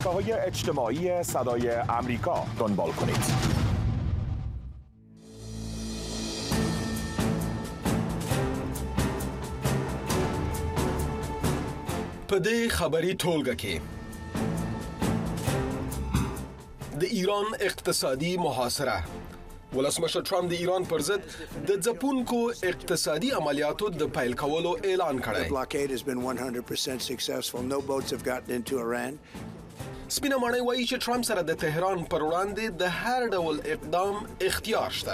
شبکه‌های اجتماعی صدای آمریکا دنبال کنید. په دې خبري ټولګه کې د ایران اقتصادي محاصره ولسمشر ټرمپ د ایران پر ضد د ځپونکو اقتصادي عملیاتو د پیل کولو اعلان کړی. سپینه ماڼۍ وایي چې ټرمپ سره د تهران پر وړاندې د هر ډول اقدام اختیار شته.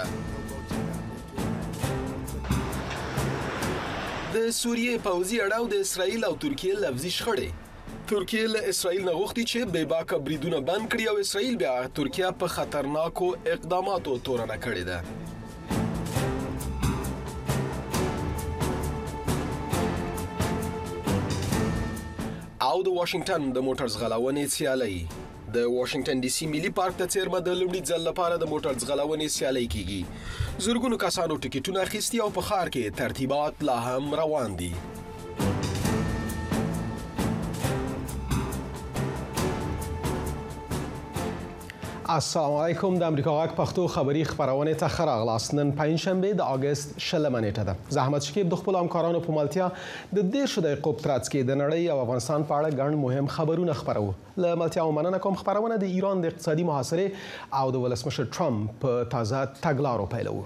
د سوریې پوځي اړاو د اسرائیل او ترکیې لفظي شخړې. ترکیه له اسرائیل نه غوښتي چې بې باکه بریدونه بند کړي او اسرائیل بیا ترکیه په خطرناکو اقداماتو تورنه کړې ده. او د واشنگټن د موټر ځغلونې سیالي د واشنگټن ډي سي ملي پارک ته څیرمه د لومړي ځل لپاره د موټر ځغلونې سیالي کیږي. زرګونو کسانو ټیکټونه اخیستي او په ښار کې ترتیبات لا هم روان دي. السلام علیکم. د امریکا غږ پښتو خبری خبرونه ته خراغلاست. نن پنځشنبه د اگست شلمه نیټه ده. زحمت شکیب د خپل همکارانو په ملتیا د دې شوه د قوپترات کې د نړۍ او افغانستان په اړه ګڼ مهم خبرونه خبرو. له ملتیا ومننه کوم خبرونه د ایران د اقتصادي محاصره او د ولسمشر ټرمپ په تازه تګلارو پیلو.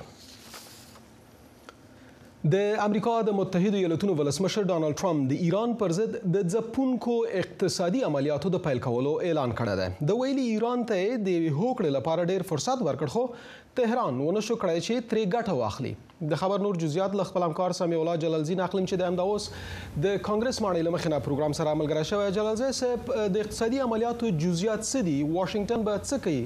د امریکا د متحده ایالاتونو ولسمشر ډانلډ ټرمپ د ایران پر ضد د ځپونکو اقتصادي عملیاتو د پیل کولو اعلان کړی دی. د ویلي ایران ته د هوکړې لپاره ډیر فرصت ورکړ خو تهران ونشو کړی چې ترې ګټه واخلي. د خبر نور جزئیات له خپل همکار سمیع الله جلالزی نقلم چې د همداوس د کانګرس ماڼۍ له مخې نه پروګرام سره ملګری شوی. جلالزی صاحب، د اقتصادي عملیاتو جزئیات څه دي؟ واشنگټن به څه کوي؟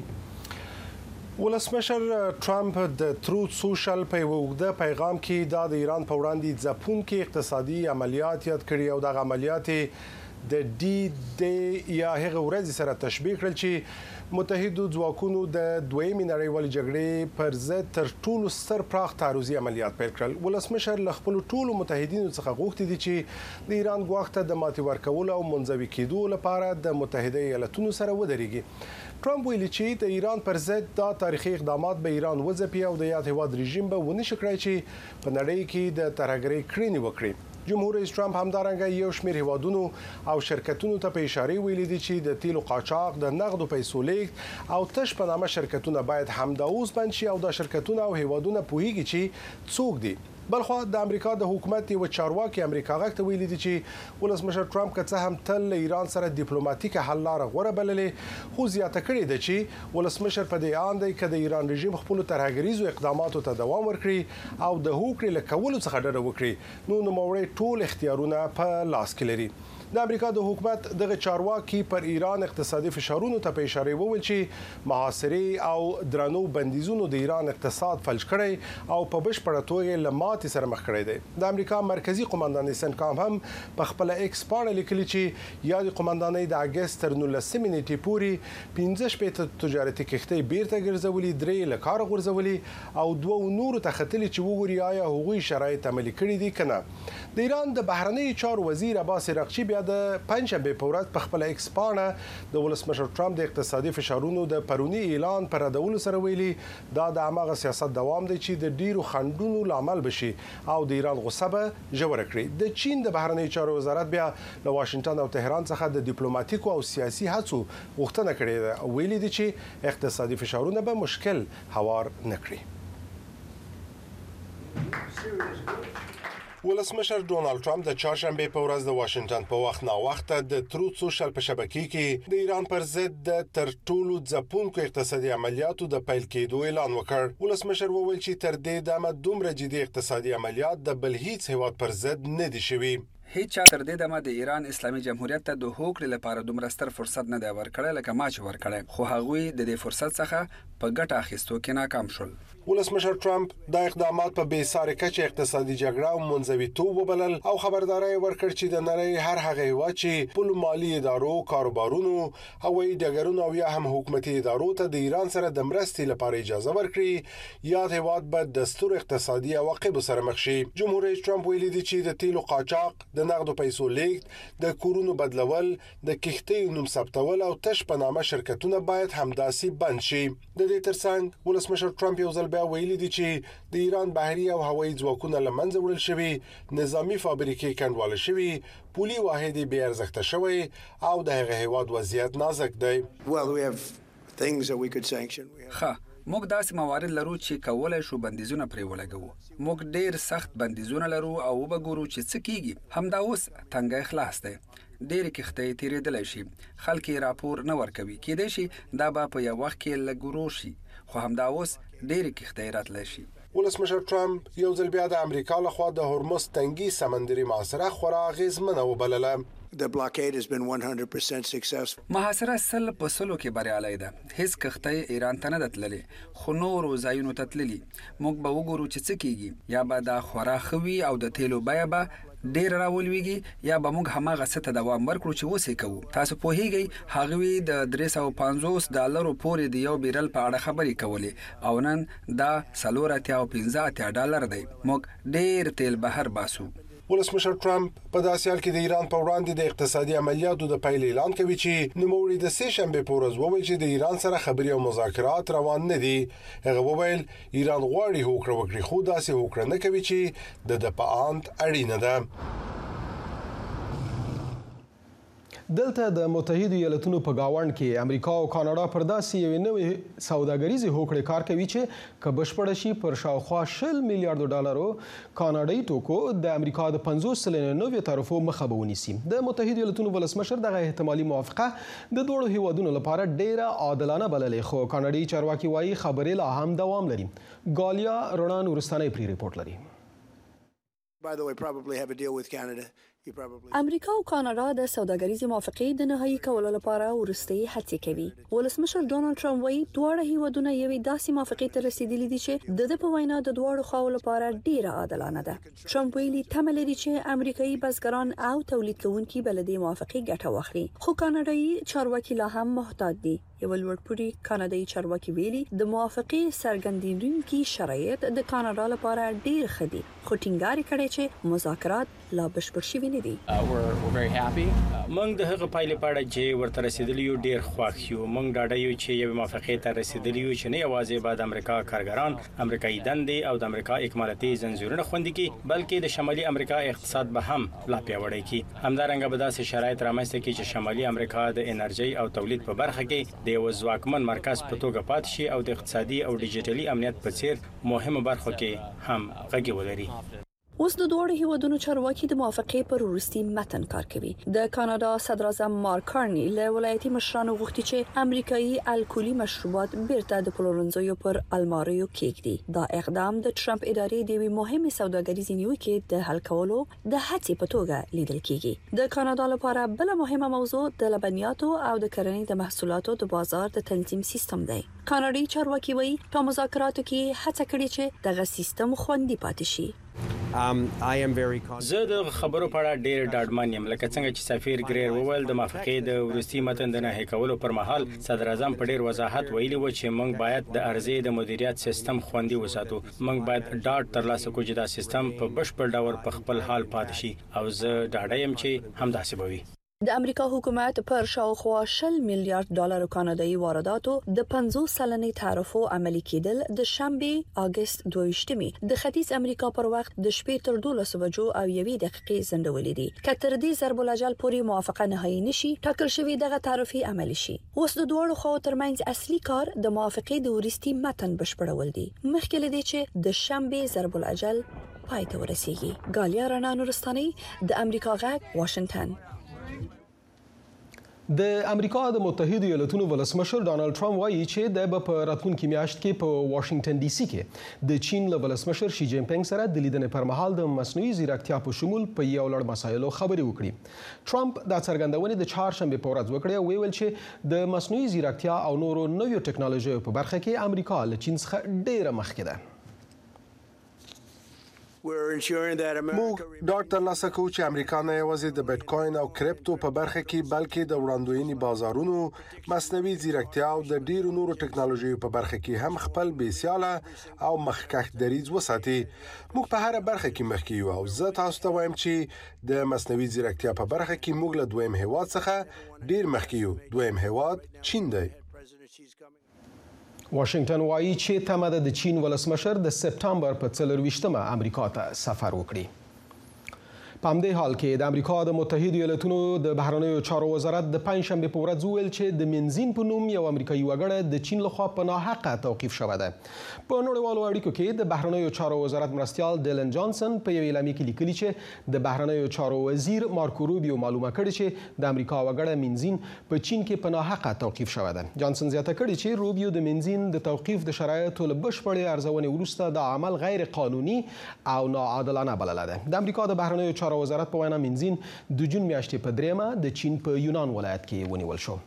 ولسمشر ټرمپ د تروت سوشل په وګړه پیغام کې د ایران په وړاندې ځپونکي اقتصادي عملیات یاد کړی او د عملیات د ډي یا هغه ورځ سره تشبیه کړل چې متحده ځواکونو د دویمې نړیوالې جګړې پر ضد تر ټولو ستر پراخ تعرضي عملیات پیل کړل. ولسمشر له خپل ټولو متحدینو څخه غوښتي دي چې د ایران غوښتنه د ماتې ورکولو او منځوي کېدو لپاره د متحده ایالاتونو سره ودرېږي. ټرمپ ویلي چې د ایران پر ضد دا تاریخي اقدامات به ایران وځپي او د یاد هیواد رژیم به ونشي کړی چې په نړۍ کې د ترهګرۍ کړنې وکړي. جمهور رئیس ټرمپ همدارنګه یو شمېر هیوادونو او شرکتونو ته په اشاره ویلي دي چې د تیلو قاچاق، د نقدو پیسو لیږد او تش په نامه شرکتونه باید همداوس بند شي او د شرکتونو او هیوادونو پوهیږي چې څوک دي. بلخو د امریکا د حکومت یو چارواکي امریکا غږ ته ویلي دي چې ولسمشر ټرمپ که څه هم تل ایران سره ډیپلوماټیک حل لار غوړه بللې خو زیاته کړې ده چې ولسمشر په دې اند دی چې د ایران رژیم خپل ترهګریزو اقداماتو ته دوام ورکړي او د هوکړې لکولو څخه ډډه وکړي. نو نوموړی ټول اختیارونه په لاس کې لري. د امریکا د حکومت دغه چارواکي پر ایران اقتصادي فشارونو ته په اشاره وویل چې محاصره او درنو بندیزونو د ایران اقتصاد فلج کړی او په بشپړه توګه لمات سره مخ کړی دی. د امریکا مرکزی قومندان سنکام هم په خپل ایکس باندې لیکلي چې یاد قومندانۍ د اگست تر 19 نیټې پورې 15 پېټه تجارتي کښتۍ بیرته ګرځولې، 3 لکار غورځولې او 2 نور ته ختلي چې وګوري آیا هغوی شرایط عملي کړي دي کنه. د ایران د بهرنی چارو وزیر عباس عراقچی بیا د پنځشنبه په ورځ په خپل ایکس باندې د ولسمشر ټرمپ د اقتصادي فشارونو د پرونی اعلان پر ردولو سره ویلي دا د هغه سیاست دوام دی چې د ډیرو خنډونو لامل بشي او د ایران غصه به ژوره کړي. د چین د بهرنی چارو وزارت بیا له واشنگټن او تهران څخه د ډیپلوماټیکو او سیاسي هڅو غوښتنه کړې ده او ویلي دي چې اقتصادي فشارونه به مشکل هوار نه کړي. ولسمشر ډونالد ټرمپ د چهارشنبه په ورځ د واشنگټن په وخت نا وخت د تروت سوشل په شبکې کې د ایران پر ضد د تر ټولو ځپونکو اقتصادي عملیاتو د پیل کېدو اعلان وکړ. ولسمشر وویل چې تر دې دمه دومره جدي اقتصادي عملیات د بل هیڅ هیواد پر ضد نه دي شوي. هیڅ تر دې دمه د ایران اسلامي جمهوریت ته د هوکړې لپاره دومره ستر فرصت نه دی ورکړی لکه ما چې ورکړی، خو هغوی د دې فرصت څخه په ګټه اخیستو کې ناکام شول. ولسمشر ټرمپ د اقدامات په بې ساري کچه اقتصادي جګړه او منځویتوب وبلل او خبرداري ورکړ چې د نړۍ هر هغه هیواد چې خپل مالی ادارو، کاروبارونو، هوایي ډګرونو او یا هم حکومتي ادارو ته د ایران سره د مرستې لپاره اجازه ورکړي یا د هیواد په دستور اقتصادي عواقب سره مخ شي. جمهور رئیس ټرمپ ویلي دی چې د تیلو قاچاق، د نغدو پیسو لیږد د کورونو بدلول د کښتیو نوم ثبتول او تش په نامه شرکتونه باید همداسې بند شي. د دې ترڅنګ ولسمشر ټرمپ یو ځل بیا ویلي دی چې د ایران بحري او هوایي ځواکونه له منځه وړل شوي، نظامی فابریکې کنډواله شوي، پولي واحد بې ارزښته شوی او د هغه هیواد وضعیت نازک دی. موږ داسې موارد لرو چې کولای شو بندیزونه پرې ولګو. موږ ډیر سخت بندیزونه لرو او وګورو چې څه کیږي. همدا اوس تنګی خلاص دی. ډېر کښتۍ تیرېدلی شي، خلک یې راپور نه ورکوي. کیدای شي دا به په یو وخت کې لږ ورو شي، خو همدا اوس ډېرې کښتۍ راتلی شي. ولسمشر ټرمپ یو ځل بیا د امریکا لخوا د هرمز تنګي سمندري محاصره خورا اغیزمنه وبلله. The blockade has been 100% successful. محاصره 100% کې بریالۍ ده. هیڅ کښتۍ ایران ته نه تللې، خو نورو ځایونو ته تللي. موږ به وګورو چې څه کیږي. یا به دا خورا خوي او د تیلو بیه به ډیر راولويږي، یا به موږ هماغه څه ته دوام ورکړو چې اوس یې کوو. تاسو پوهیږئ هغوی د $350 پورې د یو بیرل په اړه خبرې کولې او نن دا $4.85 دی. موږ ډیر تیل بهر باسو. ولسمشر ټرمپ په داسې حال کې د ایران په وړاندې د اقتصادي عملیاتو د پیل اعلان کوي چې نوموړي د سه شنبه په ورځ وویل چې د ایران سره خبرې او مذاکرات روان نه دي. هغه وویل ایران غواړي هوکړه وکړي، خو داسې هوکړه نه کوي چې د دفاعات اړینه ده. دلته د متحده ایالاتونو په گاوند کې امریکا او کاناډا پر داسې یو نوې سوداګریزي هوکړې کار کوي چې که بشپړه شي پر شاوخوا $100 میلیارډ کاناډایي توکو د امریکا د 50 سلنه نوې تعرفو مخه به ونیسي. د متحده ایالاتونو ولسمشر دغه احتمالي موافقه د دوړو هیوادونو لپاره ډیره عادلانه بللې، خو کاناډایي چارواکي وایي خبرې لا هم دوام لري. ګالیا رڼان ورستانۍ پرې ریپورت لري. امریکا او کاناډا د سوداګریزې موافقې د نهایی کولو لپاره ورستۍ هڅې کوي. ولسمشر ډونالد ټرمپ وایي دواړه هیوادونه یوې داسې موافقې ته رسیدلي دي چې د په وینا د دواړو خواو لپاره ډیره عادلانه ده. ټرمپ ویلي تمه لري چې امریکایي بزګران او تولید کوونکي بل دې موافقې ګټه واخلي، خو کاناډایي چارواکي لا هم محتاط دي. یو لوړپوړي کاناډایي چارواکي ویلي د موافقې څرګندونکي شرایط د کاناډا لپاره ډیر ښه دي، خو ټینګار کړی چې مذاکرات لا بشپړ شوي نه دي. موږ د هغه پایلې په اړه چې ورته رسیدلی یو ډیر خوښ یو. موږ ډاډه یو چې یو موافقې ته رسیدلی یو چې نه یوازې به د امریکا کارګران، امریکایي دندې او د امریکا اکمالاتي ځنځیرونه خوندي کړي، بلکې د شمالي امریکا اقتصاد به هم لا پیاوړی کړي. همدارنګه به داسې شرایط رامنځته کړي چې شمالي امریکا د انرژي او تولید په برخه کې د یو ځواکمن مرکز په توګه پاتې شي او د اقتصادي او ډیجیټلي امنیت په څیر مهمه برخه کې هم غږی ولري. اوس د دوړو هیوادونو چارواکي د موافقې پر وروستي متن کار کوي. د کاناډا صدر اعظم مارک کارني له ولایتي مشرانو غوښتي چې امریکایي الکولي مشروبات بیرته د پلورنځیو پر الماریو کېږدي. دا اقدام د ټرمپ ادارې د یوې مهمې سوداګریزې نیوکې د حل کولو د هڅې په توګه لیدل کېږي. د کاناډا لپاره بل مهمه موضوع د لبنیاتو او د کرنې د محصولاتو د بازار د تنظیم سیستم دی. کاناډایي چارواکي وایي په مذاکراتو کې هڅه کړې چې دغه سیستم خوندي پاتې شي. زه د خبرو په اړه ډیر ډاډمن یم، لکه څنګه چې سفیر ګریر وویل د موافقې د وروستي متن د نه کولو پر مهال صدر اعظم په ډیر وضاحت ویلي و چې موږ باید د ارزي د مدیریت سیستم خوندي وساتو. موږ باید ډاډ ترلاسه کړو چې دا سیستم په بشپړ ډول په خپل حال پاتې شي او زه ډاډه یم چې همداسې به وي. د امریکا حکومت پر شاوخوا $100 میلیارډ کاناډایي وارداتو د 50 سلنې تعرفو عملي کېدل د شنبه اگست 22 د ختیځ امریکا پر وخت د شپې تر 12 بجو او 1 دقیقې ځنډولې دي. کتر دې ضرب الاجل پورې موافقه نهایی نشي ټاکل شوی دغه تعرفي عملي شي. اوس د دوړو خواو ترمنځ اصلي کار د موافقې د وروستي متن بشپړول دي، مخکې لدی چې د شنبه ضرب الاجل پای ته ورسیږي. ګالیا رڼا نورستانۍ د امریکا غږ واشنگټن. د امریکا د متحده ایالاتونو ولسمشر ډانلډ ټرمپ وایي چې د په راتلونکي میاشت کې په واشنگټن ډي سي کې د چین له ولسمشر شي جین پینګ سره د لیدنې پر مهال د مصنوعي ځیرکتیا په شمول په یو لړ مسایلو خبرې وکړي. ټرمپ دا څرګندونې د چهارشنبې په ورځ وکړې او ویل چې د مصنوعي ځیرکتیا او نورو نویو ټکنالوژیو په برخه کې امریکا له چین څخه ډیره مخکې ده. We're ensuring that موږ America ډاډ ترلاسه کوو چې امریکا نه یوازې د بیټکوین او کریپټو په برخه کې بلکې د وړاندوینې بازارونو، مصنوعي ځیرکتیا او د ډیرو نورو ټکنالوژیو په برخه کې هم خپل بېسیاله او مخکښ دریځ وساتي. موږ په هر برخه کې مخکې یو او زه تاسو ته وایم چې د مصنوعي ځیرکتیا په برخه کې موږ له دویم هیواد څخه ډیر مخکې یو. دویم هیواد چین دی. واشنگټن وایي چې تمه ده د چین ولسمشر د سپتامبر په 24مه امریکا ته سفر وکړي. په همدې حال کې د امریکا د متحدو ایالاتونو د بهرنیو چارو وزارت د پنځشنبې په ورځ وویل چې د منځین په نوم یو امریکایي وګړی د چین لخوا په ناحقه توقیف شوی دی. په نړیوالو اړیکو کې د بهرنیو چارو وزارت مرستیال ډیلن جانسن په یو اعلامیه کې لیکلي چې د بهرنیو چارو وزیر مارکو روبیو معلومه کړې چې د امریکا وګړی منځین په چین کې په ناحقه توقیف شوی دی. جانسن زیاته کړې چې روبیو د منځین د توقیف د شرایطو له بشپړې ارزونې وروسته د عمل غیر قانوني او ناعادلانه بللی دی. د امریکا د بهرنیو چارو وزارت په وینا منځین د جون میاشتې په 3 د چین په یونان ولایت کې ونیول شو.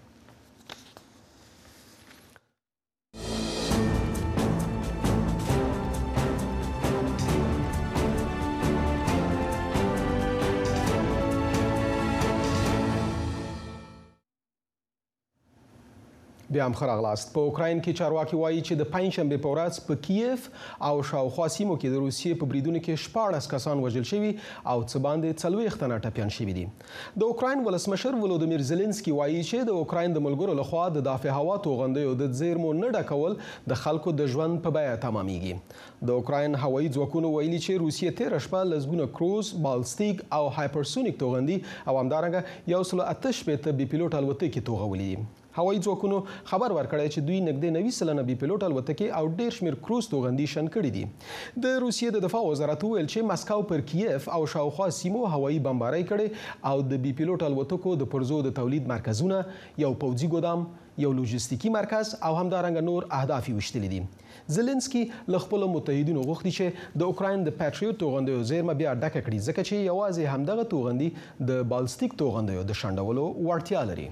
بیا هم ښه راغلاست. په اوکراین کې چارواکي وایي چې د پنځشنبې په ورځ په کیف او شاوخوا سیمو کې د روسیې په بریدونو کې 14 کسان وژل شوي او څه باندې 40 تنه ټپیان شوي دي. د اوکراین ولسمشر ولودیمیر زيلنسکي وایي چې د اوکراین د ملګرو لخوا د دافع هوا توغندیو د زیرمو نه ډکول د خلکو د ژوند په بیه تمامیږي. د اوکراین هوایي ځواکونو ویلي چې روسیې تېره شپه لسګونه کروز، بالستیک او هایپرسونیک توغندي او همدارنګه 188 بې پیلوټ الوتکې توغولې دي. هوایي ځواکونو خبر ورکړی چې دوی نږدې 90 بې پیلوټ الوتکې او ډېر شمېر کروز توغندي شنډ کړي دي. د روسیې د دفاع وزارت وویل چې مسکو پر کیف او شاوخوا سیمو هوایي بمبارۍ کړې او د بې پیلوټ الوتکو د پرزو د تولید مرکزونه، یو پوځي ګودام، یو لوجستیکي مرکز او همدارنګه نور اهداف یې ویشتلي دي. زيلنسکي له خپلو متحدینو غوښتي چې د اوکراین د پیټریوټ توغندیو زیرمه بیا ډکه کړي ځکه چې یوازې همدغه توغندي د بالستیک توغندیو د شنډولو وړتیا لري.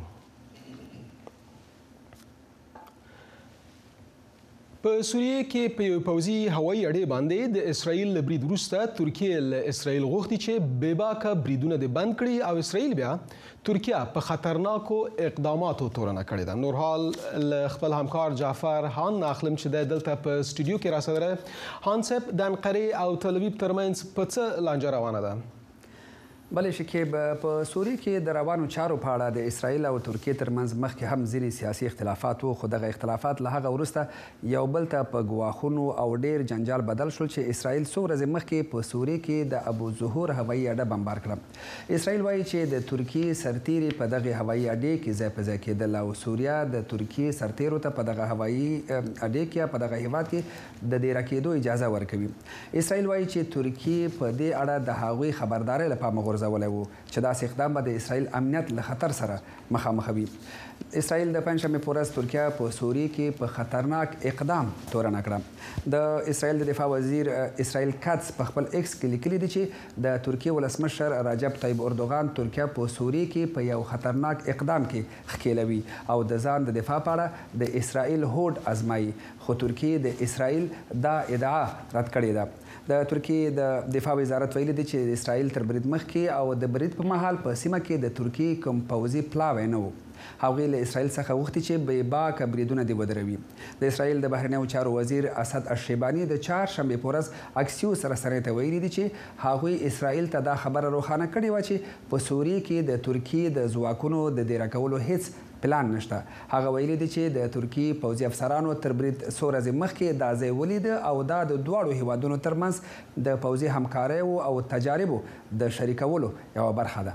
په سوریه کې په یو پوځي هوایي اډې باندې د اسرائیل له برید وروسته ترکیه له اسرائیل غوښتي چې بېباکه بریدونه دې بند کړي او اسرائیل بیا ترکیه په خطرناکو اقداماتو تورنه کړې ده. نور حال له خپل همکار جعفر هان اخلم چې د دلته په سټوډیو کې راسره هان صاحب د انقرې او تل ابیب ترمنځ په څه لانجه روانه ده؟ بلې شکیب په سوریه کې د روانو چارو په اړه د اسرائیل او ترکیې ترمنځ مخکې هم ځینې سیاسي اختلافات وو، خو دغه اختلافات له هغه وروسته یو بل ته په ګواښونو او ډیر جنجال بدل شول چې اسرائیل څو ورځې مخکې په سوریه کې د ابو ظهور هوایي اډه بمبار کړه. اسرائیل وایي چې د ترکیې سرتیري په دغه هوایي اډې کې ځای په ځای کېدل او سوریه د ترکیې سرتیرو ته په دغه هوایي اډې کې په دغه هیواد کې د دېره کېدو اجازه ورکوي. اسرائیل وایي چې ترکیې په دې اړه د هغوی خبردارۍ له پامه غورځولی و چې داسې اقدام به د اسرائیل امنیت له خطر سره مخامخ وي. اسرائیل د پنځشنبې په ورځ ترکیه په سوریه کې په خطرناک اقدام تورنه کړه. د اسرائیل د دفاع وزیر اسرائیل کاتس په خپل ایکس کې لیکلي دي چې د ترکیې ولسمشر رجب طیب اردوغان ترکیه په سوریه کې په یو خطرناک اقدام کې ښکیلوي او د ځان د دفاع په اړه د اسرائیل هوډ ازمایي، خو ترکیې د اسرائیل دا ادعا رد کړې ده. د ترکیې د دفاع وزارت ویلي دی چې د اسرائیل تر برید مخکې او د برید په مهال په سیمه کې د ترکیې کوم پوځي پلاوی نه و. هغوی له اسرائیل څخه غوښتي چې بېباکه بریدونه دې ودروي. د اسرائیل د بهرنیو چارو وزیر اسد الشیباني د چهارشنبې په ورځ اکسیوس رسنیو ته ویلي دي چې هغوی اسرائیل ته دا خبره روښانه کړې وه چې په سوریه کې د ترکیې د ځواکونو د دېره کولو هیڅ پلان نشته. هغه ویلي دي چې د ترکیې پوځي افسرانو تر برید څو ورځې مخکې دا ځای ولید او دا د دواړو هیوادونو ترمنځ د پوځي همکاریو او تجاربو د شریکولو یوه برخه ده.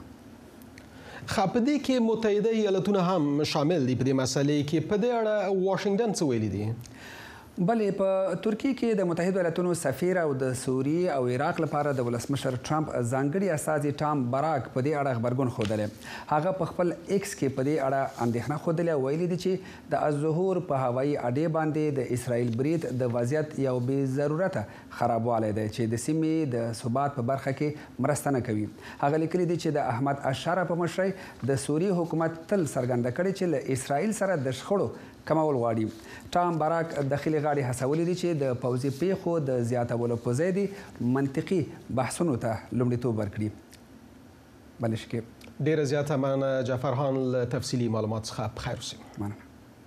په دې کې متحده ایالتونه هم شامل دي. په دې مسلې کې په دې اړه واشنګټن څه ویلي دي؟ بلې په ترکیې کې د متحده ایالاتونو سفیر او د سوریې او عراق لپاره د ولسمشر ټرمپ ځانګړي استازي ټام براک په دې اړه غبرګون ښودلی. هغه په خپل ایکس کې په دې اړه اندېښنه ښودلې او ویلي دي چې د الظهور په هوایي اډې باندې د اسرائیل برید د وضعیت یو بې ضرورته خرابوالی دی چې د سیمې د ثبات په برخه کې مرسته نه کوي. هغه لیکلي دي چې د احمد اشاره په مشرۍ د سوریې حکومت تل څرګنده کړې چې له اسرائیل سره د شخړو کمول غواړي. ټام باراک داخلي غاړې هڅولې دي چې د پوځي پیښو د زیاتولو په ځای دې منطقي بحثونو ته لومړیتوب ورکړي. بلش کې ډیره زیاته مننه جعفرخان له تفصیلي معلومات څخه. بخیر اوسئ. مننه.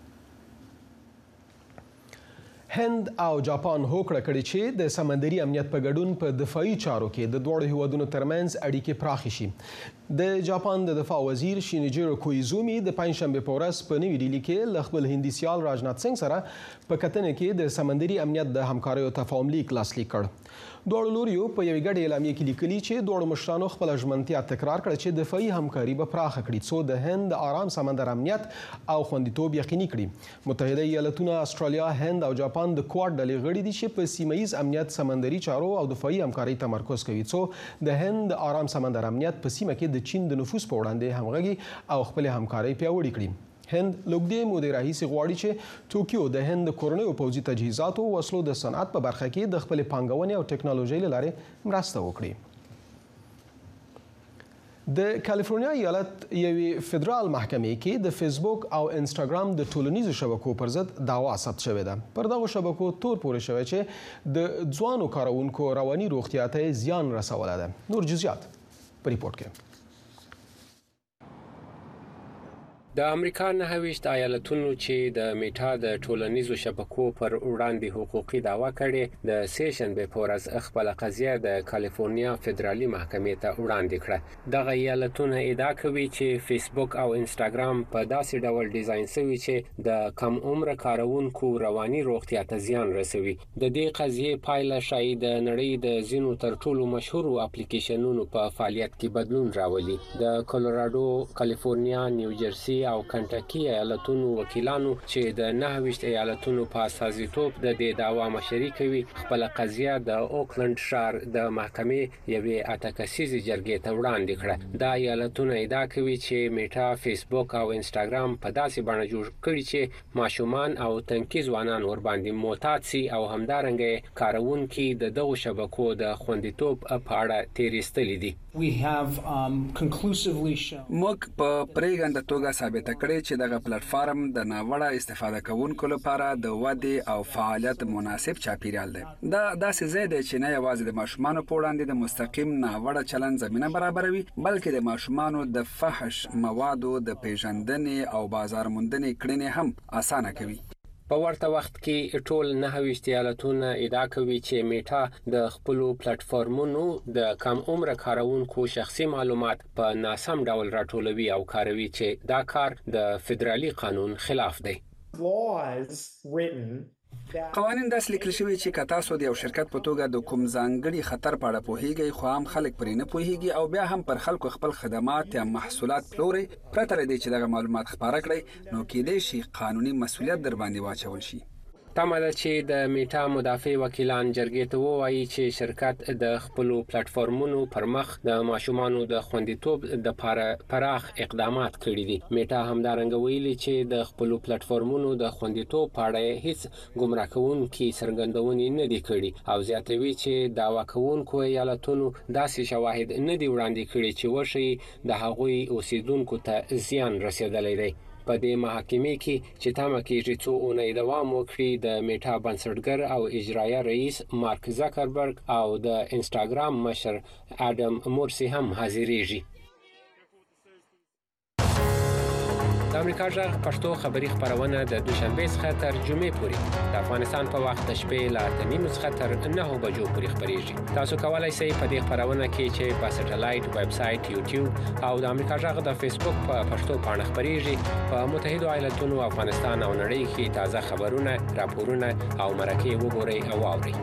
هند او جاپان هوکړه کړې چې د سمندري امنیت په ګډون په دفاعي چارو کې د دواړو هیوادونو ترمنځ اړیکې پراخې شي. د جاپان د دفاع وزیر شینیجیرو کویزومی د پنځشنبې په ورځ په نوي ډیلي کې له خپل هندي سیال راجنات سنګ سره په کتنه کې د سمندري امنیت د همکاریو تفاهم لیک لاسلیک کړ. دواړو لوریو په یوې ګډې اعلامیې کې لیکلي چې دواړو مشرانو خپله ژمنتیا تکرار کړه چې دفاعي همکاري به پراخه کړي څو د هند آرام سمندر امنیت او خوندیتوب یقیني کړي. متحده ایالتونه، استرالیا، هند او جاپان د کواد ډلې غړي دي چې په سیمه ییز امنیت، سمندري چارو او دفاعي همکاري تمرکز کوي څو د هند آرام سمندر امنیت په سیمه کې د چین د نفوذ په وړاندې همغږي او خپل همکاري پیاوړې کړي. هند لوګدې مودې راهیسې غواړي چې ټوکیو د هند د کورنیو پوځي تجهیزاتو او وسلو د صنعت په برخه کې د خپل پانګونې او ټکنالوژۍ له لارې مرسته وکړي. د کالیفورنیا ایالت یوې فدرال محکمې کې د فیسبوک او انسټاګرام د ټولنیزو شبکو پر ضد دعوا ثبت شوې ده. پر دغو شبکو تور پورې شوی چې د ځوانو کاروونکو رواني روغتیا ته زیان رسولی ده. نور جزئیات په ریپورت کې. د امریکا 29 ایالتونو چې د میټا د ټولنیزو شبکو پر وړاندې حقوقي دعوا کړې د سیشنبې په ورځ خپل قضیه د کالیفورنیا فدرالي محکمې ته وړاندې کړه. دغه ایالتونه ادعا کوي چې فیسبوک او انسټاګرام په داسې ډول ډیزاین شوی چې د کم عمر کاروونکو رواني روغتیا ته زیان رسوي. د دې قضیې پایله شاید د نړۍ د ځینو تر ټولو مشهورو اپلیکیشنونو په فعالیت کې بدلون راولي. د کولراډو، کالیفورنیا، نیوجرسي او کنټکی ایالتونو وکیلانو چې د 29 ایالتونو په استازیتوب د دې دعوا مشري کوي خپل قضیه د اوکلند ښار د محکمې یوې اتکسیزې جرګې ته وړاندې کړه. دا ایالتونه ادعا کوي چې میټا، فیسبوک او انسټاګرام په داسې بڼه جوړ کړي چې ماشومان او تنکي ځوانان ورباندې معتاد سي او همدارنګه کاروونکي د دغو شبکو د خوندیتوب په اړه تیریستلي دي. موږ په پریږنده توګه ثابته کړې چې دغه پلیټ فارم د ناوړه استفاده کوونکو لپاره د ودې او فعالیت مناسب چاپیریال دی. دا داسې ځای دی چې نه یوازې د ماشومانو په وړاندې د مستقیم ناوړه چلند زمینه برابروي بلکې د ماشومانو د فحش موادو د پیژندنې او بازار موندنې کړنې هم اسانه کوي. په ورته وخت کې ټول 29 ایالتونه ادعا کوي چې میټا د خپل پلیټ فارمونو د کم عمر کاروونکو شخصي معلومات په ناسم ډول راټولوي او کاروي چې دا کار د فدرالي قانون خلاف دی. قوانین داسې لیکل شوي چې که تاسو د یو شرکت په توګه د کوم ځانګړي خطر په اړه پوهیږئ خو هم خلک پرې نه پوهیږي او بیا هم پر خلکو خپل خدمات یا محصولات پلورئ پرته له دې چې دغه معلومات خپاره کړئ نو کېدای شي قانوني مسؤلیت در باندې واچول شي. تمه ده چې د میټا مدافع وکیلان جرګې ته ووایي چې شرکت د خپل پلیټ فارمونو پر مخ د ماشومانو د خوندیتوب د پراخ اقدامات کړي دي. میټا همدارنګه ویلي چې د خپل پلیټ فارمونو د خوندیتوب په اړه هیڅ ګمراه کوونکي څرګندونې نه دي کړي او زیاتوي چې دعوا کوونکو ایالتونو داسې شواهد نه دي وړاندې کړي چې وښيي د هغوی اوسیدونکو ته زیان رسیدلی دی. په دې محکمې کې چې تمه کېږي څو اونۍ دوام وکړي د میټا بنسټګر او اجرایه رئیس مارک زکربرګ او د انسټاګرام مشر اډم مورسي هم حاضرېږي. د امریکا غږ پښتو خبري خبرونه د دوشنبه څخه تر جمعې پورې د افغانستان په وخت د شپې له 8:30 څخه تر 9 بجو پورې خبريږي. تاسو کولای شئ په دې خبرونه کې چې په سټلایټ، ویب سټ، یوټیوب او د امریکا غږ د فیسبوک په پښتو باندې خبريږي په متحده ایالاتونو، افغانستان او نړۍ کې تازه خبرونه، راپورونه او مرکې وګورئ او واورئ.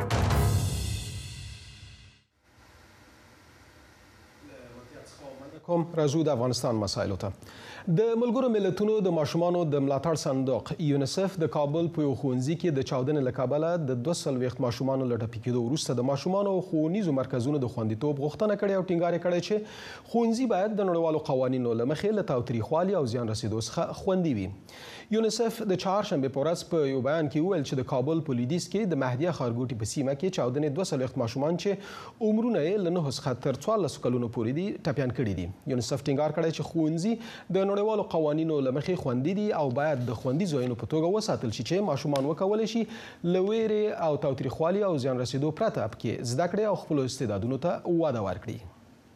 کوم راځو د افغانستان مسایلو ته. د ملګرو ملتونو د ماشومانو د ملاتړ صندوق یونیسف د کابل په یو ښوونځي کې د چاودنې له کبله د 240 ماشومانو له ټپي کېدو وروسته د ماشومانو ښوونیزو مرکزونو د خوندیتوب غوښتنه کړې او ټینګار یې کړی چې ښوونځي باید د نړیوالو قوانینو له مخې له تاوتریخوالي او زیان رسیدو څخه خوندي وي. یونیسف د چهارشنبې په ورځ په یو بیان کې وویل چې د کابل په لویدیځ کې د مهدیه ښارګوټي په سیمه کې چاودنې 240 ماشومان چې عمرونه یې له 9 څخه تر 14 کلونو پورې دي ټپیان کړي دي. یونیسف ټینګار کړی چې ښوونځي د نړیوالو قوانینو له مخې خوندي دي او باید د خوندي ځایونو په توګه وساتل شي چې ماشومان وکولی شي له ویرې او تاوتریخوالي او زیان رسیدو پرته پکې زده کړې او خپلو استعدادونو ته وده ورکړي.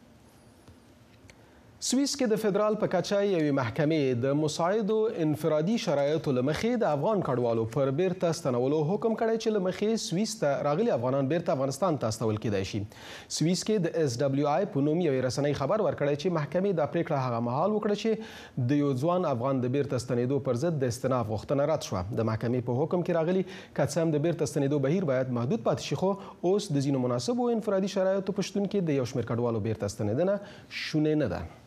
سویس کې د فدرال په کچه یوې محکمې د مساعدو انفرادي شرایطو له مخې د افغان کډوالو پر بیرته ستنولو حکم کړی چې له مخې سویس ته راغلي افغانان بیرته افغانستان ته استول کیدای شي. سویس کې د SWI په نوم یوې رسنۍ خبر ورکړی چې محکمې دا پریکړه هغه مهال وکړه چې د یو ځوان افغان د بیرته ستنېدو پر ضد د استئناف غوښتنه رد شوه. د محکمې په حکم کې راغلي که څه هم د بیرته ستنېدو بهیر باید محدود پاتې شي، خو اوس د ځینو مناسبو انفرادي شرایطو په شتون کې د یو شمېر کډوالو بیرته ستنېدنه شونې نه ده.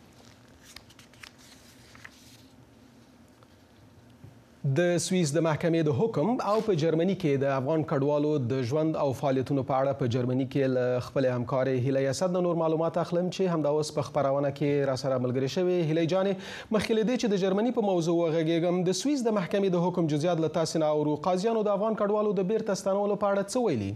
د سویس د محکمې د حکم او په جرمني کې د افغان کډوالو د ژوند او فعالیتونو په اړه په جرمني کې له خپلې همکارې هیلې اسد نه نور معلومات اخلم چې همدا اوس په خپرونه کې راسره ملګرې شوې. هیلې جانې، مخکې له دې چې د جرمني په موضوع وغږېږم، د سویس د محکمې د حکم جزئیات له تاسې نه اورو. قاضیانو د افغان کډوالو د بیرته ستنولو په اړه څه ویلي؟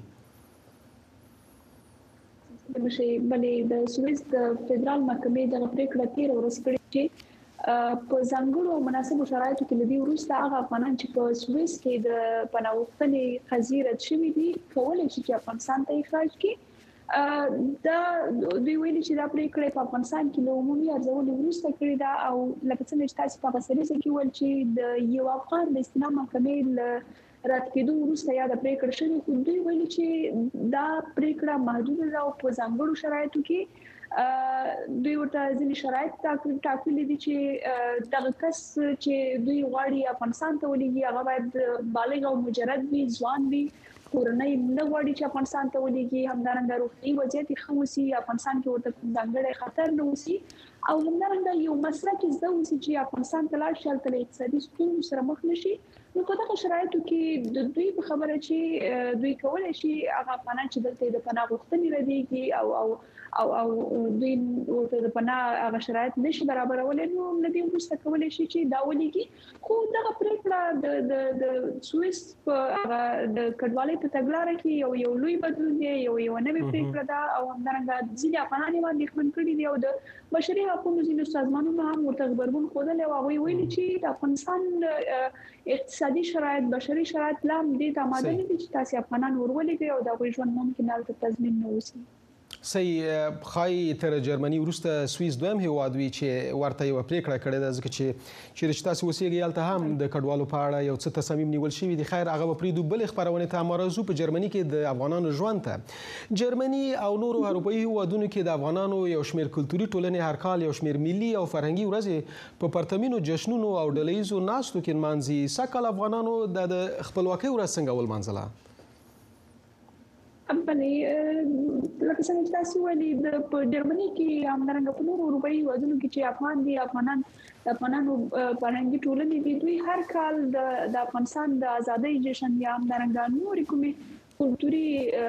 بلې د سویس د فدرال محکمې دغه پریکړه تېره ورځ کړې چې په ځانګړو مناسبو شرایطو کې لدی وروسته هغه افغانان چې په سویس کې د پناه غوښتنې قضیې رد شوي دي کولی شي چې افغانستان ته اخراج کړي. دا دوی ویلي چې دا پریکړه په افغانستان کې له عمومي ارزولو وروسته کړې ده او لکه څنګه چې تاسو په غسریزه کې ویل چې د یو افغان د استئناف محکمې له رد کېدو وروسته یا د پریکړه شوې، خو دوی ویلي چې دا پریکړه محدوده ده او په ځانګړو شرایطو کې دوی ورته ځینې شرایط ټاکلي دي چې دغه کس چې دوی غواړي افغانستان ته ولېږي هغه باید بالغ او مجرد وي، ځوان وي، کورنۍ نه غواړي چې افغانستان ته ولېږي، همدارنګه روغتیایي وضعیت یې ښه اوسي، افغانستان کې ورته کوم ځانګړی خطر نه اوسي، او همدارنګه یو مسلک زده اوسي چې افغانستان ته لاړ شي، هلته له اقتصادي ستونزو سره مخ نه شي. نو په دغه شرایطو کې د دوی په خبره چې دوی کولی شي هغه افغانان چې دلته د پناه غوښتنې ردېږي او دوی ورته د پناه هغه شرایط نشي برابرولی، نو له دې وروسته کولی شي چې دا ولېږي. خو دغه پریکړه د سویس په هغه د کډوالۍ په تګلاره کې یو لوی بدلون دی، یو نوې پریکړه ده او همدارنګه ځینې افغانان یې اندېښمن کړي دي او د بشري حقوقو ځینو سازمانونو هم ورته غبرګون ښودلی او هغوی ویلي چې د افغانستان اقتصادي شرایط، بشري شرایط لا هم دې ته آماده نه دي چې تاسې افغانان ورولېږئ او د هغوی ژوند ممکن هلته تضمین نه اوسي. صحیح. ښایي تر جرمني وروسته سویس دویم هیواد وي چې ورته یوه پریکړه کړې ده، ځکه چې چیرې چې تاسې اوسېږئ هلته هم د کډوالو په اړه یو څه تصامیم نیول شوي دي. خیر، هغه به پرېږدو. بلې خپرونې ته مرزو په جرمني کې د افغانانو ژوند ته. جرمني او نورو اروپایي هیوادونو کې د افغانانو یو شمېر کلتوري ټولنې هر کال یو شمېر ملي او فرهنګي ورځې په پرتمینو جشنونو او ډله ییزو ناستو کې نمانځي. سږکال افغانانو د خپلواکۍ ورځ څنګه ولمانځله؟ بلې لکه څنګه چې تاسو ویلي په جرمني کې همدارنګه په نورو اروپایي هیوادونو کې چې افغان دي، افغانانو فرهنګي ټولنې دي، دوی هر کال د افغانستان د ازادۍ جشن یا همدارنګه نورې کومې کلتوري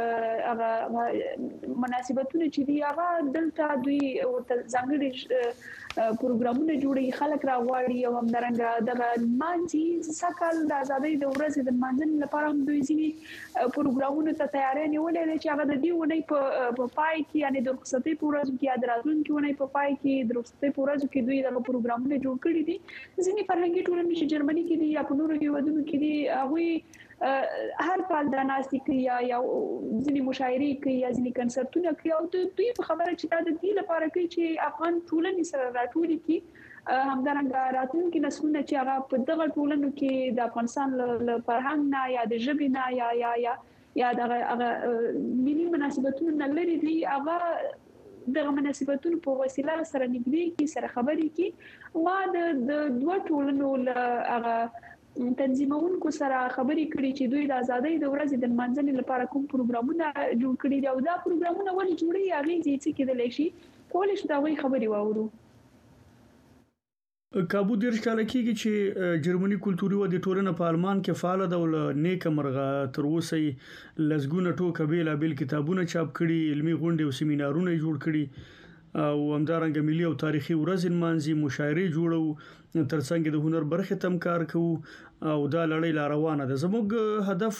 مناسبتونه چې دي هغه دلته دوی ورته ځانګړي پروګرامونه جوړوي، خلک راغواړي او همدارنګه دغه لمانځي. سږکال د ازادۍ د ورځې د لمانځنې لپاره هم دوی ځینې پروګرامونو ته تیاری نیولی دی چې هغه د دې اونۍ په پای کې، یعنې د رخصتۍ په ورځو کې یا د راتلونکي اونۍ په پای کې د رخصتۍ په ورځو کې دوی دغه پروګرامونه جوړ کړي دي. ځینې فرهنګي ټولنې چې جرمني کې دي یا په نورو هیوادونو کې دي هغوی هر کال دا ناستې کوي یا ځینې مشاعرې کوي یا ځینې کنسرتونه کوي او دوی په خبره چې دا د دې لپاره کوي چې افغان ټولنې سره راټولې کړي، همدارنګه راتلونکي نسلونه چې هغه په دغه ټولنو کې د افغانستان له فرهنګ نه یا د ژبې نه یا دغه ملي مناسبتونو نه لرې دي، هغه دغه مناسبتونو په وسیله سره نږدې کړي، سره خبرې کړي. ما د دوه ټولنو له هغه تنظیمونکو سره خبرې کړي چې دوی د ازادۍ د ورځې د لمانځنې لپاره کوم پروګرامونه جوړ کړي دي او دا پروګرامونه ولې جوړوي، هغې څه کېدلی شي، کولی شو د هغوی خبرې واورو. کابو 10 کاله کېږي چې جرمني کلتوري ودې ټولنه په آلمان کې فعاله ده او له نیکه مرغه تر اوسه یې لسګونه ټوکه بېلابېل کتابونه چاپ کړي، علمي غونډې او سیمینارونه یې جوړ کړي او همدارنګه ملي او تاریخي ورځې نمانځي، مشاعرې جوړو، ترڅنګ د هنر برخې ته هم کار کوو او دا لړۍ لا روانه ده. زموږ هدف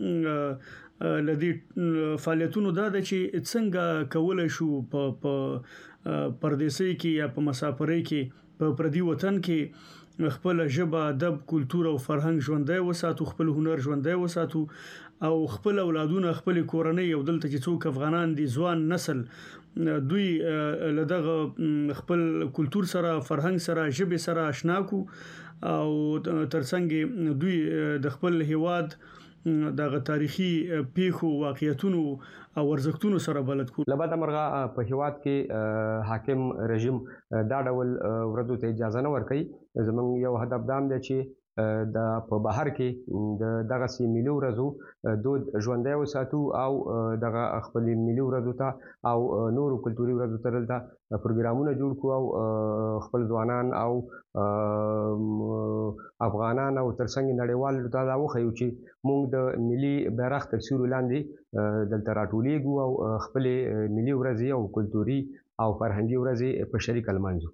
لدې فعالیتونو دا ده چې څنګه کولای شو په پردیسۍ کې یا په مسافرۍ کې په پردي وطن کې خپل ژبه ادب کلچر او فرهنګ ژوندۍ وساتو خپل هنر ژوندۍ وساتو او خپل اولادونه خپل کورنۍ او دلته چې څوک افغانان دي ځوان نسل دوی لدغه خپل کلچر سره فرهنګ سره ژبه سره آشنا کو او ترڅنګ دوی د خپل هیواد دغه تاریخي پیښو واقعیتونو او ارزښتونو سره بلد کو. لبد مرغه په هیواد کې حاکم رژیم دا ډول ورځو ته اجازه نه ورکوي. زموږ یو هدف دا دی چې د په بهر کې دغه سي ملي ورځو دود ژوندۍ وساتو او دغه خپل ملي ورځو ته او نورو کلتوري ورځو ته دلته پروګرامونه جوړ کړو او خپل ځوانان او افغانان او ترڅنګ نړیوال ته دا وښیو چې موږ د ملي بیرغ تر سیوري لاندې دلته راټولیږو او خپل ملي ورځې او کلتوري او فرهنګي ورځې په شریک لمانځو.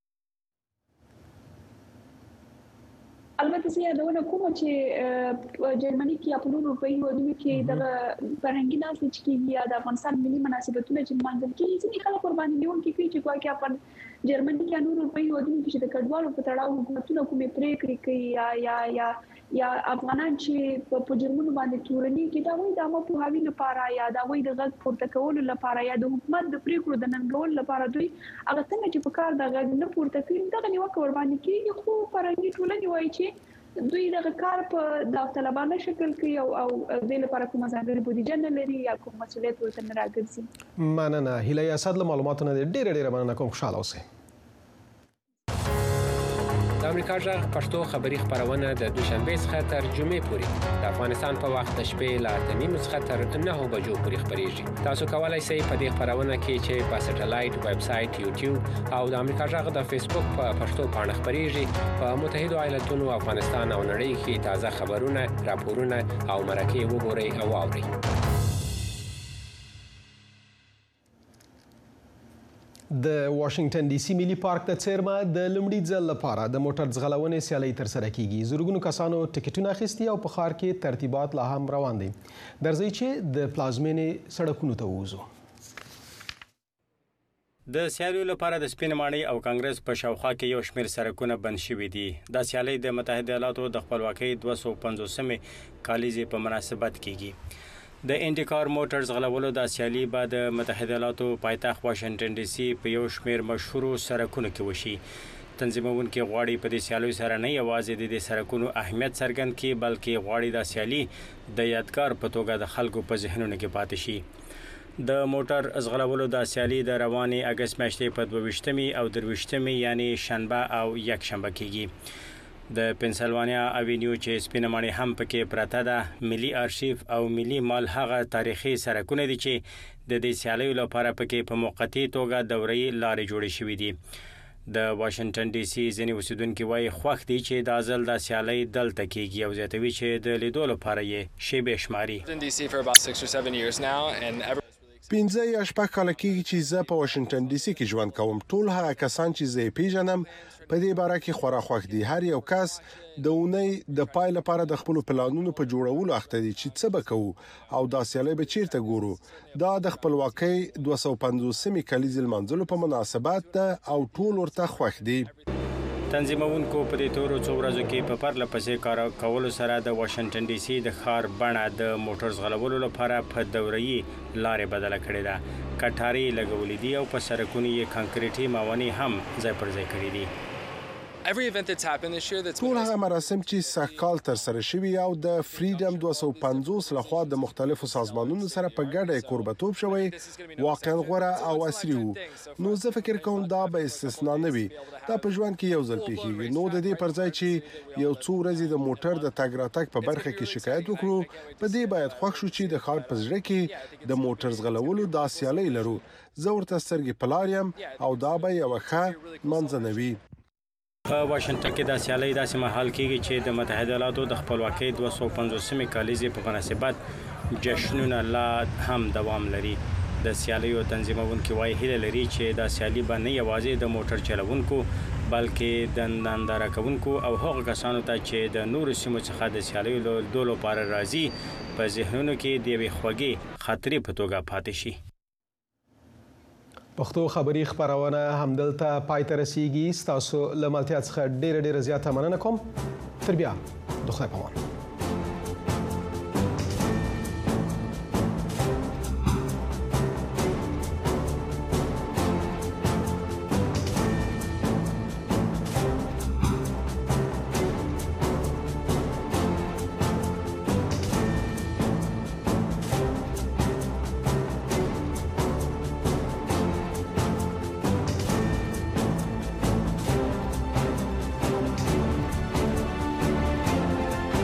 البته زه یادونه کوم چې جرمني کې یا په نورو اروپایي هیوادونو کې د فرهنګي ناسې چې کېږي یا د افغانستان ملي مناسبتونه چې لمانځل کېږي ځینې خلک ورباندې نیوکې کوي چې ګواکې افغان جرمني کې یا نورو اروپایي هیوادونو کې چې د کډوالو په تړاو حکومتونه کومې پریکړې کوي یا افغانان چې په جرمونو باندې تورني کې دا وایي د عامه پوهاوي لپاره یا دا وایي د غږ پورته کولو لپاره یا د حکومت د پریکړو د ننګولو لپاره دوی هغه څنګه چې په کار د غږ نه پورته کوي دغه نیوکه ورباندې کېږي. خو فرهنګي ټولنې وایي چې دوی دغه کار په داوطلبانه شکل کوي او د لپاره کومه ځانګړې بودیجه نه لري یا کوم مسؤلیت ورته نه راګرځي. مننه هیله اسد له معلوماتو نه ډېره مننه کوم. خوشاله اوسئ. د امریکا غږ پښتو خبری خبرونه د دوشنبه څخه تر جمعې پورې د افغانستان په وخت د شپې له 8:30 څخه تر 9 بجو پورې خبريږي. تاسو کولای شئ په دې خبرونه کې چې په سټلایټ، ویب سټ، یوټیوب او د امریکا غږ د فیسبوک په پښتو باندې خبريږي په متحده ایالاتونو، افغانستان او نړۍ کې تازه خبرونه، راپورونه او مرکې وګورئ او واورئ. د واشنگټن ډي سي ملي پارک د څیرمه د لومړي ځل لپاره د موټر ځغلونې سیالۍ ترسره کیږي. زرګونو کسانو ټکټونه اخیستي او په ښار کې ترتیبات لا هم روان دي. درځئ چې د پلازمینې سړکونو ته ووځو. د سیالیو لپاره د سپین ماڼۍ او کانګرس په شاوخوا کې یو شمېر سړکونه بند شوي دي. دا سیالۍ د متحده ایالاتو د خپلواکۍ 250مې کالیزې په مناسبت کیږي. د انډیکار موټرز غلولو د سیالي بعد د متحده ایالاتو پایتخت واشنگټن ډي سي په یو شمېر مشهورو سړکونو کې وشي. تنظیمونکي غواړي په دې سیالیو سره نه یوازې د دې سړکونو اهمیت څرګند کړي بلکې غواړي د سیالي د یادګار په توګه د خلکو په ذهنونو کې پاتې شي. د موټر ځغلولو د سیالي د روانې اګست میاشتې په 22مې او 23مې یعنی شنبه او یکشنبه کیږي. د پنسلوانیا اوینیو چې سپینه ماڼۍ هم پکې پراته ده، ملي آرشیف او ملي مال هغه تاریخي سړکونه دي چې د دې سیالیو لپاره پکې په موقتي توګه دوري لارې جوړې شوې دي. د واشنگټن ډي سي ځینې اوسیدونکي وایي خوښ دي چې دا ځل د سیالۍ دلته کیږي او زیاتوي چې د لیدو لپاره یې شیبې شماري. 15 یا شپږ کاله کېږي چې زه په واشنگټن ډي سي کې ژوند کوم. ټول هغه کسان چې زه پیژنم په دې باره کې خورا خوښ دي. هر یو کس د اونۍ د پای لپاره د خپل پلانونو په جوړولو اخته دي چې څه به کوو او دا سیالي به چیرته ګورو. دا د خپلواکۍ 250مې کلیزې لمانځلو په مناسبت ده او ټول ورته خوښ دي. تنظیمونکو په دې تورو څو ورځو کې په پرله پسې کار کولو سره د واشنگټن ډي سي د ښار بڼه د موټر ځغلولو لپاره په دوري لارې بدله کړې ده. کټاري لګولې دي او په سړکونو یې کانکریټي موانع هم ځای پر ځای کړې دي. ټول هغه مراسم چې سږکال ترسره شوي او د فریډم 250 لخوا د مختلفو سازمانونو سره په ګډه کوربتوب شوی واقعا غوره او عصري وو. نو زه فکر کوم دا به استثنا نه وي. دا په ژوند کې یو ځل پیښیږي. نو د دې پر ځای چې یو څو ورځې د موټر د تګ راتګ په برخه کې شکایت وکړو، په دې باید خوښ شو چې د ښار په زړه کې د موټر ځغلولو دا سیالۍ لرو. زه ورته سترګې په لار یم او دا به یوه ښه منځنوي. په واشنگټن کې د سیالۍ داسې مهال کېږي چې د متحده ایالاتو د خپلواکۍ 250مې کالیزې په مناسبت جشنونه لا هم دوام لري. د سیالیو تنظیمونکي وایي هیله لري چې د سیالي به نه یوازې د موټر چلوونکو بلکې د ننداره کوونکو او هغو کسانو ته چې د نورو سیمو څخه د سیالیو لیدلو لپاره راځي په ذهنونو کې د یوې خوږې خاطرې په توګه پاتې شي. پښتو خبري خبرونه همدلته پای ته رسیږي. ستاسو له ملتیا څخه ډېره زیاته مننه کوم. تر بیا د خدای په امان.